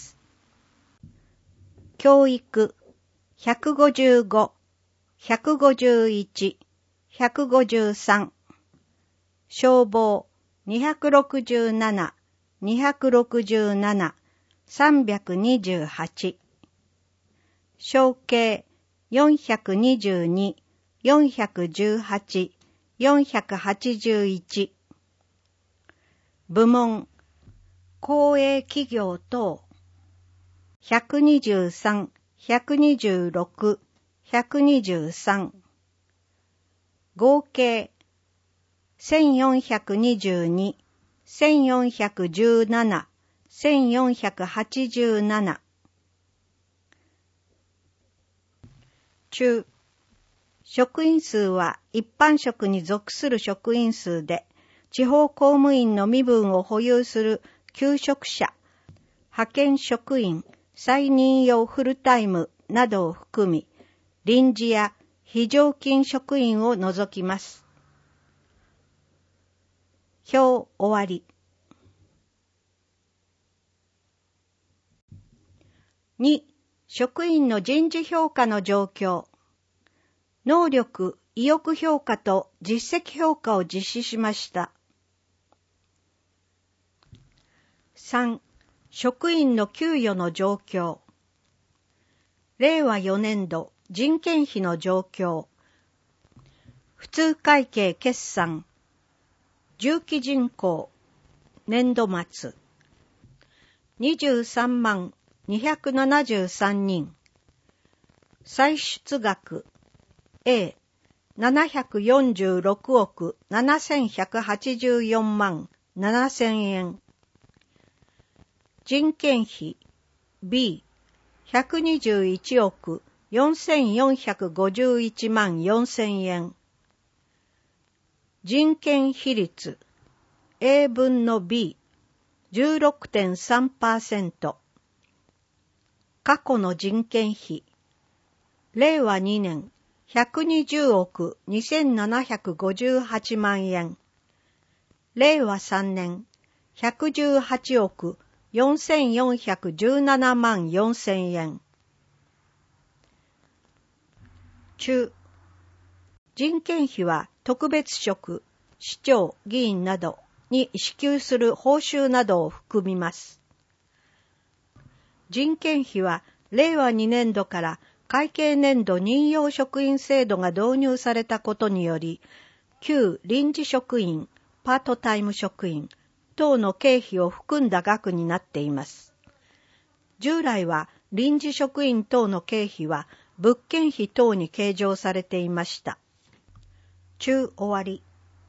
教育、ひゃくごじゅうご、ひゃくごじゅういち、ひゃくごじゅうさん。消防、にひゃくろくじゅうなな、にひゃくろくじゅうなな、さんびゃくにじゅうはち。承継、よんひゃくにじゅうに、よんひゃくじゅうはち、よんひゃくはちじゅういち。部門、公営企業等、ひゃくにじゅうさん、ひゃくにじゅうろく、ひゃくにじゅうさん。合計、せんよんひゃくにじゅうに、せんよんひゃくじゅうなな、せんよんひゃくはちじゅうなな。中、職員数は一般職に属する職員数で、地方公務員の身分を保有する求職者、派遣職員、再任用フルタイムなどを含み、臨時や非常勤職員を除きます。表終わり。に、職員の人事評価の状況。能力、意欲評価と実績評価を実施しました。さん、職員の給与の状況。れいわよねんど人件費の状況。普通会計決算。従期人口。年度末。にじゅうさんまんにひゃくななじゅうさんにん。 歳出額 Aななひゃくよんじゅうろくおくななせんひゃくはちじゅうよんまんななせんえん。人件費 Bひゃくにじゅういちおくよんせんよんひゃくごじゅういちまんよんせんえん。人件比率 A 分の Bじゅうろくてんさんパーセント。過去の人件費れいわにねんひゃくにじゅうおくにせんななひゃくごじゅうはちまんえん。れいわさんねんひゃくじゅうはちおくよんせんよんひゃくじゅうななまんよんせんえん。中。人件費は特別職、市長、議員などに支給する報酬などを含みます。人件費はれいわにねんどから会計年度任用職員制度が導入されたことにより、旧臨時職員、パートタイム職員等の経費を含んだ額になっています。従来は臨時職員等の経費は物件費等に計上されていました。中終わり。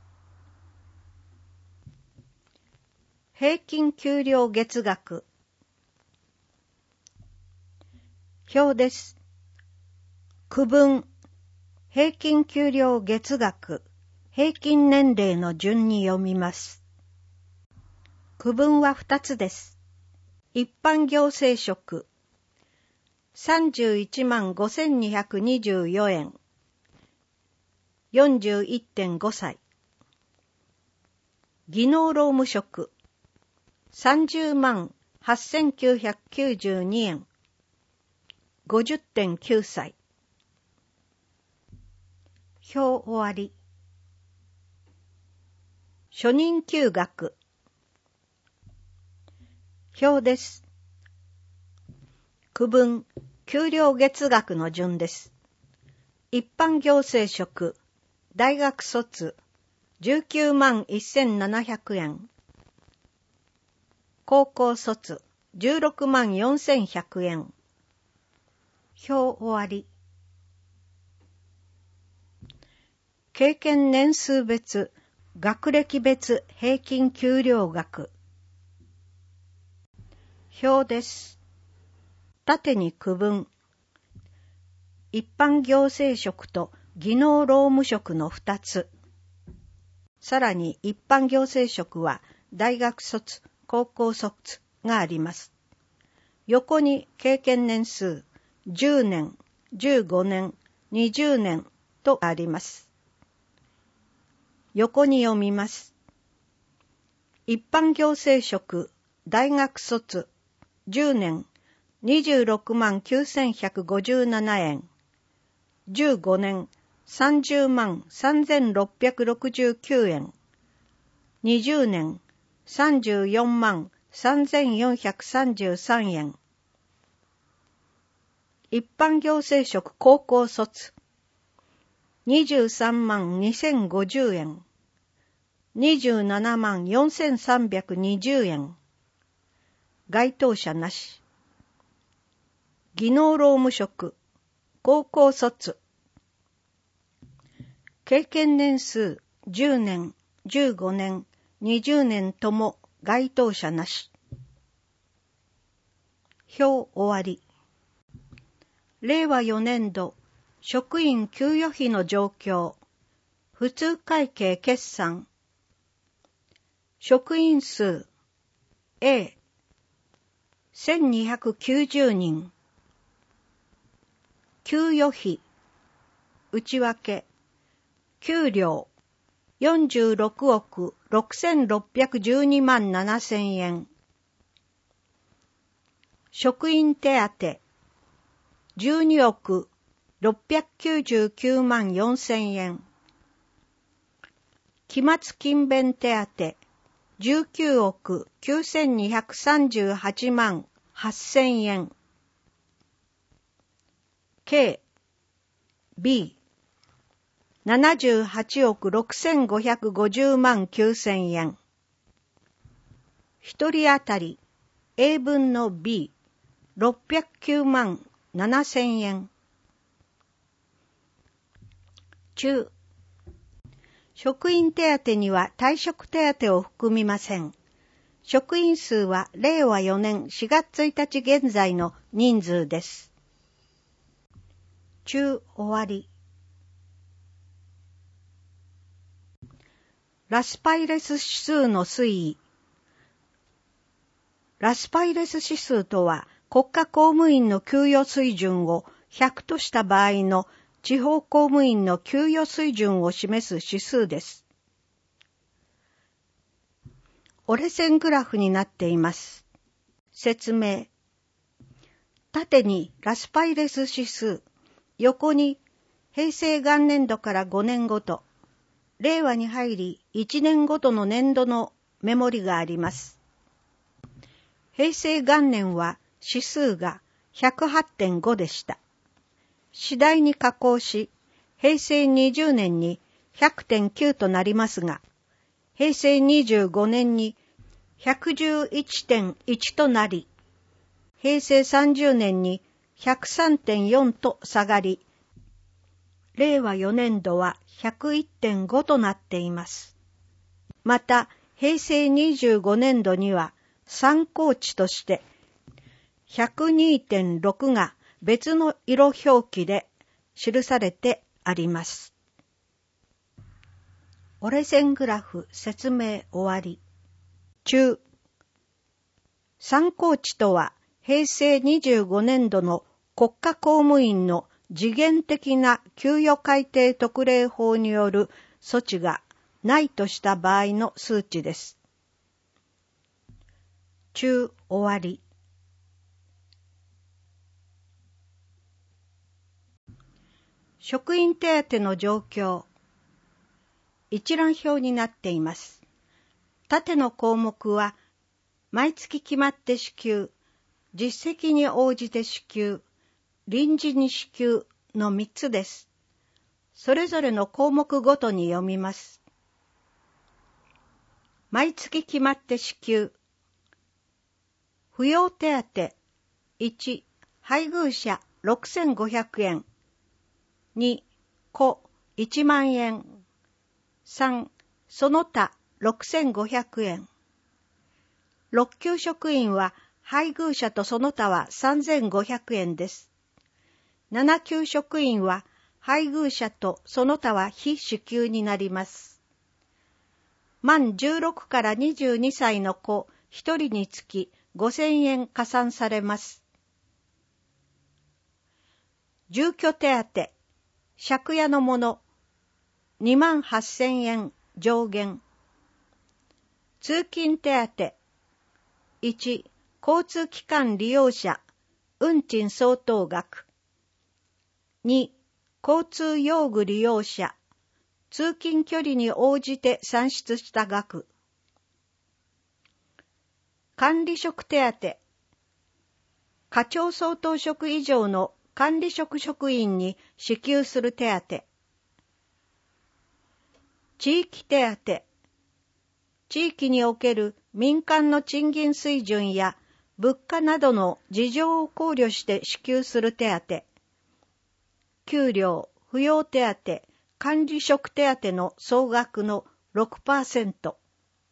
平均給料月額。表です。区分、平均給料月額、平均年齢の順に読みます。区分はふたつです。一般行政職、さんじゅういちまんごせんにひゃくにじゅうよえん、よんじゅういってんごさい。技能労務職、さんじゅうまんはっせんきゅうひゃくきゅうじゅうにえん、ごじゅってんきゅうさい。表終わり。初任給額。表です。区分、給料月額の順です。一般行政職、大学卒、じゅうきゅうまんせんななひゃくえん。高校卒、じゅうろくまんよんせんひゃくえん。表終わり。経験年数別、学歴別平均給料額。表です。縦に区分。一般行政職と技能労務職のふたつ。さらに一般行政職は大学卒、高校卒があります。横に経験年数、じゅうねん、じゅうごねん、にじゅうねんとあります。横に読みます。一般行政職、大学卒、じゅうねん、にじゅうろくまんきゅうせんひゃくごじゅうななえん、じゅうごねん、さんじゅうまんさんぜんろっぴゃくろくじゅうきゅうえん、にじゅうねん、さんじゅうよんまんさんぜんよんひゃくさんじゅうさんえん。一般行政職高校卒、にじゅうさんまんにせんごじゅうえん、にじゅうななまんよんせんさんびゃくにじゅうえん。該当者なし。技能労務職、高校卒。経験年数じゅうねん、じゅうごねん、にじゅうねんとも該当者なし。表終わり。れいわよねんど職員給与費の状況。普通会計決算。職員数 Aせんにひゃくきゅうじゅうにん。給与費内訳給料よんじゅうろくおくろくせんろっぴゃくじゅうにまんななせんえん。職員手当じゅうにおくろっぴゃくきゅうじゅうきゅうまんよんせんえん。期末勤勉手当じゅうきゅうおくきゅうせんにひゃくさんじゅうはちまんはっせんえん。計 Bななじゅうはちおくろくせんごひゃくごじゅうまんきゅうせんえん。一人当たり A 分の Bろっぴゃくきゅうまんななせんえん。 中。職員手当には退職手当を含みません。職員数はれいわよねんしがつついたち現在の人数です。中終わり。ラスパイレス指数の推移。ラスパイレス指数とは国家公務員の給与水準をひゃくとした場合の地方公務員の給与水準を示す指数です。折れ線グラフになっています。説明。縦にラスパイレス指数、横に平成元年度からごねんごと、令和に入りいちねんごとの年度のメモリがあります。平成元年は指数が ひゃくはちてんご でした。次第に下降し、平成にじゅうねんに ひゃくてんきゅう となりますが、平成にじゅうごねんに ひゃくじゅういちてんいち となり、平成さんじゅうねんに ひゃくさんてんよん と下がり、令和よねんどは ひゃくいってんご となっています。また、平成にじゅうごねんどには参考値として ひゃくにてんろく が別の色表記で記されてあります。折れ線グラフ説明終わり。中。参考値とは平成にじゅうごねんどの国家公務員の時限的な給与改定特例法による措置がないとした場合の数値です。中終わり。職員手当の状況。一覧表になっています。縦の項目は、毎月決まって支給、実績に応じて支給、臨時に支給のみっつです。それぞれの項目ごとに読みます。毎月決まって支給。扶養手当。いち、配偶者ろくせんごひゃくえん。に、子いちまんえん。さん、その他ろくせんごひゃくえん。ろっ級職員は配偶者とその他はさんぜんごひゃくえんです。なな級職員は配偶者とその他は非支給になります。満じゅうろくからにじゅうにさいの子ひとりにつきごせんえん加算されます。住居手当、借家のもの、にまんはっせんえん上限。通勤手当、いち、交通機関利用者、運賃相当額。に、交通用具利用者、通勤距離に応じて算出した額。管理職手当、課長相当職以上の管理職職員に支給する手当。地域手当、地域における民間の賃金水準や物価などの事情を考慮して支給する手当。給料、扶養手当、管理職手当の総額の ろくパーセント。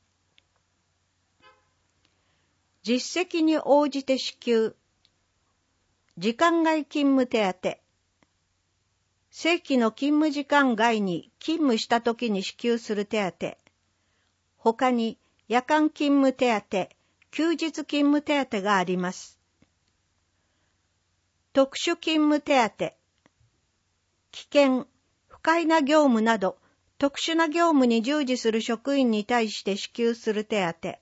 実績に応じて支給。時間外勤務手当。正規の勤務時間外に勤務したときに支給する手当。他に夜間勤務手当、休日勤務手当があります。特殊勤務手当。危険、不快な業務など特殊な業務に従事する職員に対して支給する手当。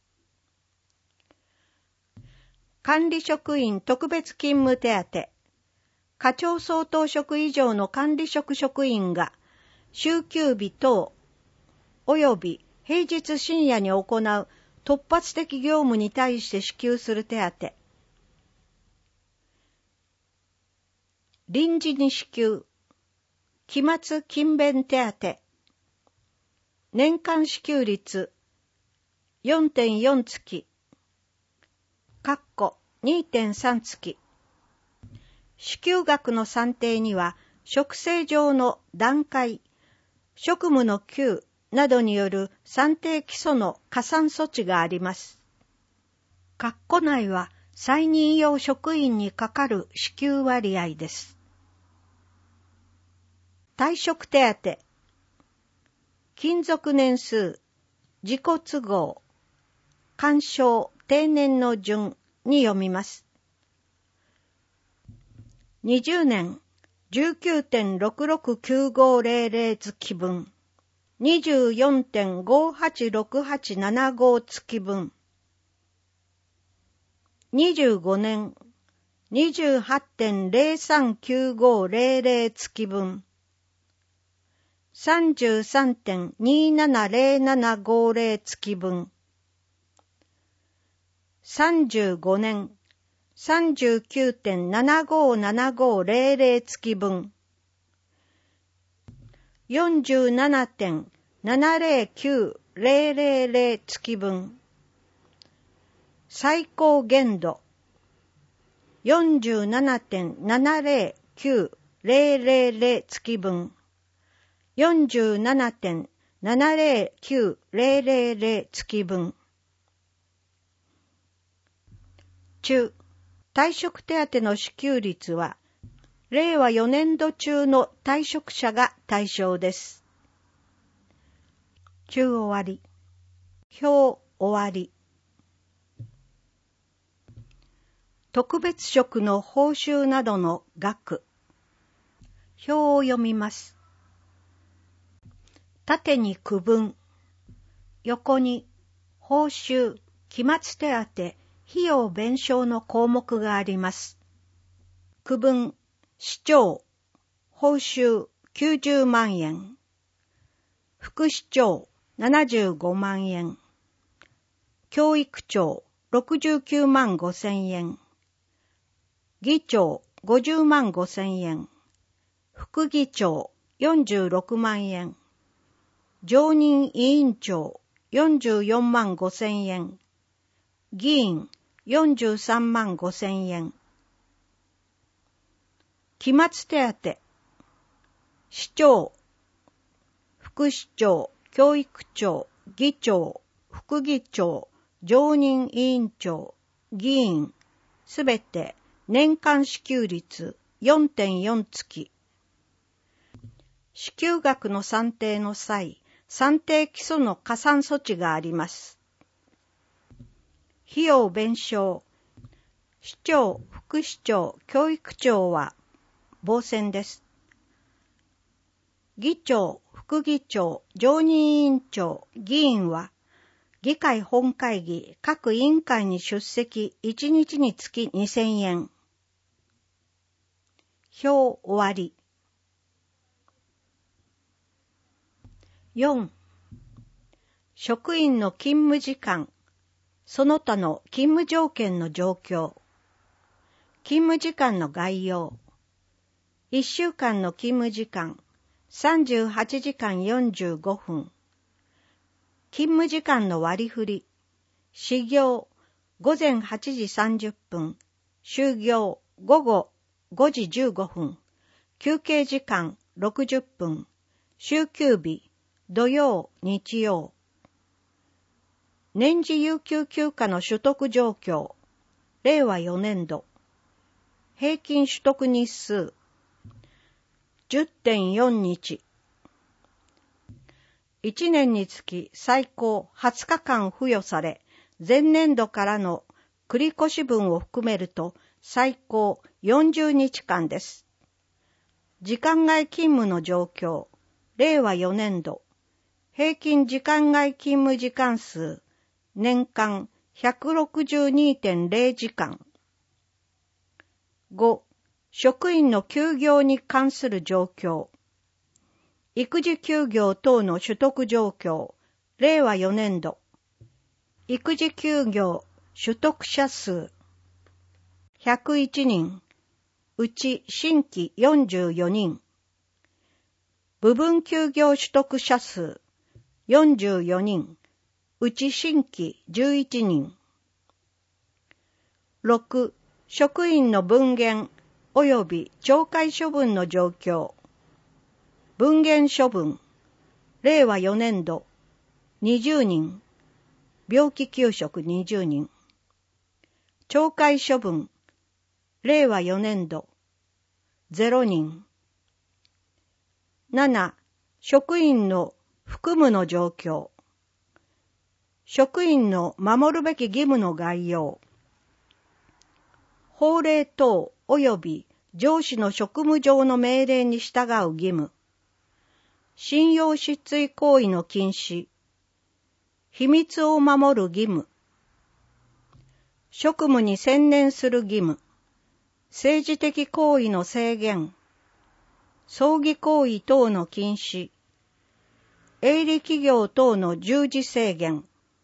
管理職員特別勤務手当。課長相当職以上の管理職職員が週休日等および平日深夜に行う突発的業務に対して支給する手当。臨時に支給。期末勤勉手当。年間支給率 よんてんよん 月。括弧 にてんさん 月。支給額の算定には職制上の段階、職務の級などによる算定基礎の加算措置があります。括弧内は再任用職員にかかる支給割合です。退職手当、勤続年数、自己都合、干渉、定年の順に読みます。にじゅうねん じゅうきゅうてんろくろくきゅうごぜろぜろ 月分、にじゅうよんてんごはちろくはちななご 月分、にじゅうごねん にじゅうはちてんぜろさんきゅうごぜろぜろ 月分、さんじゅうさんてんにななぜろななごぜろ 月分、さんじゅうごねん さんじゅうきゅうてんななごななごぜろぜろ 月分、よんじゅうななてんななぜろきゅうぜろぜろぜろ 月分、最高限度 よんじゅうななてんななぜろきゅうぜろぜろぜろ 月分、よんじゅうななてんななぜろきゅうぜろぜろぜろ 月分。中、退職手当の支給率は、れいわよねんど中の退職者が対象です。中終わり。表終わり。特別職の報酬などの額。表を読みます。縦に区分。横に報酬、期末手当、費用弁償の項目があります。区分、市長、報酬きゅうじゅうまんえん。副市長ななじゅうごまんえん。教育長ろくじゅうきゅうまんごせんえん。議長ごじゅうまんごせんえん。副議長よんじゅうろくまんえん。常任委員長よんじゅうよんまんごせんえん。議員よんじゅうさんまんごせんえん。期末手当、市長、副市長、教育長、議長、副議長、常任委員長、議員、すべて年間支給率 よんてんよん 月。支給額の算定の際、算定基礎の加算措置があります。費用弁償。市長、副市長、教育長は傍線です。議長、副議長、常任委員長、議員は、議会本会議各委員会に出席いちにちにつきにせんえん。表終わり。よん、職員の勤務時間、その他の勤務条件の状況。勤務時間の概要。いっしゅうかんの勤務時間、さんじゅうはちじかんよんじゅうごふん。勤務時間の割り振り。始業、ごぜんはちじさんじゅっぷん。終業、午後ごじじゅうごふん。休憩時間、ろくじゅっぷん。週休日、土曜、日曜。年次有給休暇の取得状況。れいわよねんど。平均取得日数。じゅってんよんにち。いちねんにつき最高はつかかん付与され、前年度からの繰越分を含めると最高よんじゅうにちかんです。時間外勤務の状況。れいわよねんど。平均時間外勤務時間数。年間 ひゃくろくじゅうにてんぜろ 時間。ご、職員の休業に関する状況。育児休業等の取得状況。れいわよねんど。育児休業取得者数。ひゃくいちにん。うち新規よんじゅうよにん。部分休業取得者数。よんじゅうよにん。うち新規じゅういちにん。ろく、職員の分減及び懲戒処分の状況。 分限処分、れいわよねんど、にじゅうにん、病気休職にじゅうにん。懲戒処分、れいわよねんど、ゼロにん。なな、職員の服務の状況。職員の守るべき義務の概要。法令等及び上司の職務上の命令に従う義務。信用失墜行為の禁止。秘密を守る義務。職務に専念する義務。政治的行為の制限。葬儀行為等の禁止。営利企業等の従事制限。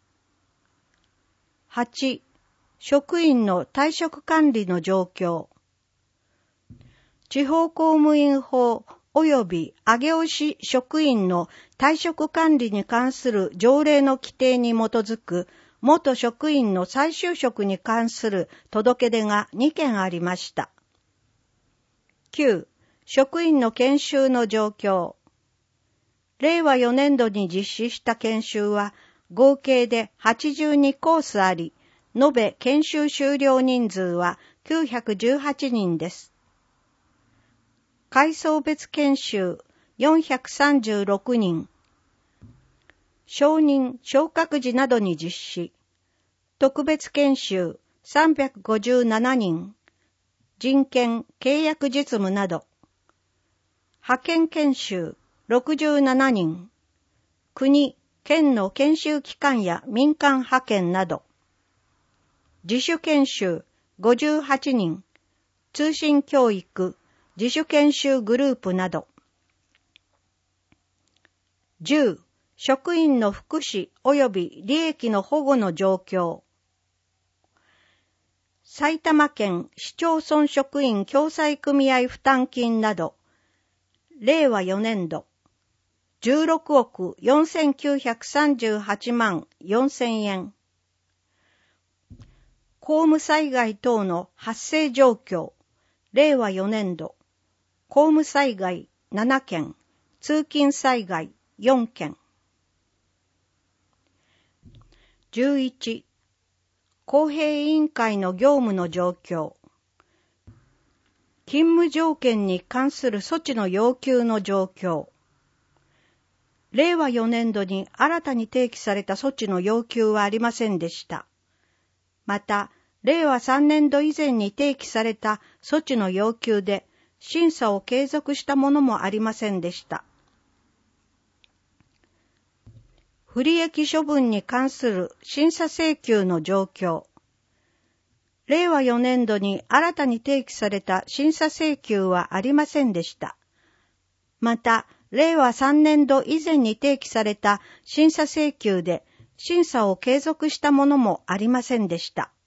はち、職員の退職管理の状況。地方公務員法及び上尾市職員の退職管理に関する条例の規定に基づく元職員の再就職に関する届け出がにけんありました。きゅう、職員の研修の状況。れいわよねんどに実施した研修は合計ではちじゅうにコースあり、延べ研修修了人数はきゅうひゃくじゅうはちにんです。階層別研修よんひゃくさんじゅうろくにん。昇任・昇格時などに実施。特別研修さんびゃくごじゅうななにん。人権・契約実務など。派遣研修ろくじゅうななにん。国・県の研修機関や民間派遣など。自主研修ごじゅうはちにん。通信教育、自主研修グループなど。じゅう、職員の福祉及び利益の保護の状況。埼玉県市町村職員共済組合負担金など、れいわよねんど、じゅうろくおくよんせんきゅうひゃくさんじゅうはちまんよんせんえん。公務災害等の発生状況。れいわよねんど、公務災害ななけん、通勤災害よんけん。じゅういち、公平委員会の業務の状況。勤務条件に関する措置の要求の状況。れいわよねんどに新たに提起された措置の要求はありませんでした。また、れいわさんねんど以前に提起された措置の要求で審査を継続したものもありませんでした。不利益処分に関する審査請求の状況。れいわよねんどに新たに提起された審査請求はありませんでした。また、れいわさんねんど以前に提起された審査請求で審査を継続したものもありませんでした。